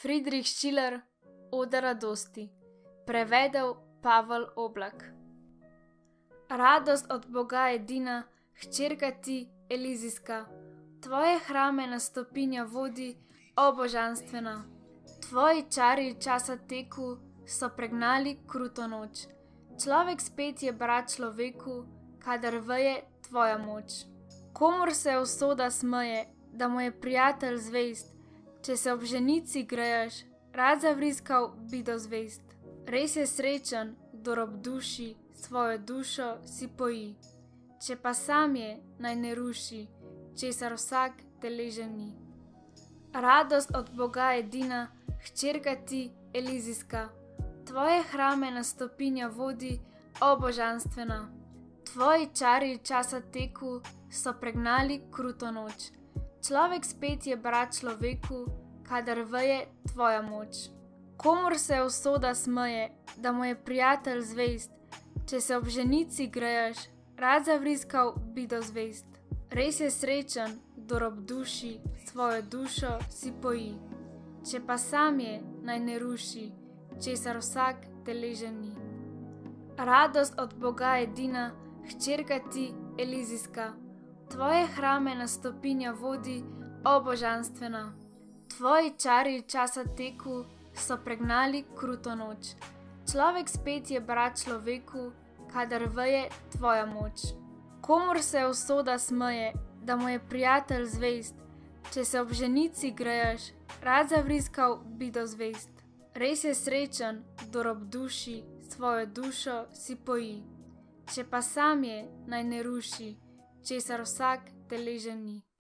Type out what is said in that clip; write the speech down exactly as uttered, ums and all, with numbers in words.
Friedrich Schiller, Oda radosti. Prevedel Pavel Oblak. Radost od Boga edina, hčerka ti, elizijska, tvoje hrame na stopinja vodi, o božanstvena. Tvoji čari časa teku so pregnali kruto noč. Človek spet je brat človeku, kadar veje tvoja moč. Komur se usoda smeje, da mu je prijatelj zvest, če se ob ženici greješ, rad zavriskal bi do zvest. Res je srečen, kdor ob duši svojo dušo si poji. Če pa sam je, naj ne ruši, česar vsak deležen ni. Radost od Boga edina, hčerka ti, elizijska, tvoje hrame na stopinja vodi, o božanstvena. Tvoji čari časa teku so pregnali kruto noč. Človek spet je brat človeku, kadar veje tvoja moč. Komur se usoda smeje, da mu je prijatelj zvest, če se ob ženici greješ, rad zavriskal bi do zvest. Res je srečen, kdor ob duši svojo dušo si poji. Če pa sam je, naj ne ruši, česar vsak deležen ni. Radost od Boga edina, hčerka ti, elizijska, tvoje hrame na stopinja vodi, o božanstvena. Tvoji čari časa teku so pregnali kruto noč. Človek spet je brat človeku, kadar veje tvoja moč. Komur se usoda smeje, da mu je prijatelj zvest, če se ob ženici greješ, rad zavriskal bi do zvest. Res je srečen, kdor ob duši svojo dušo si poji. Če pa sam je, naj ne ruši, česar vsak deležen ni.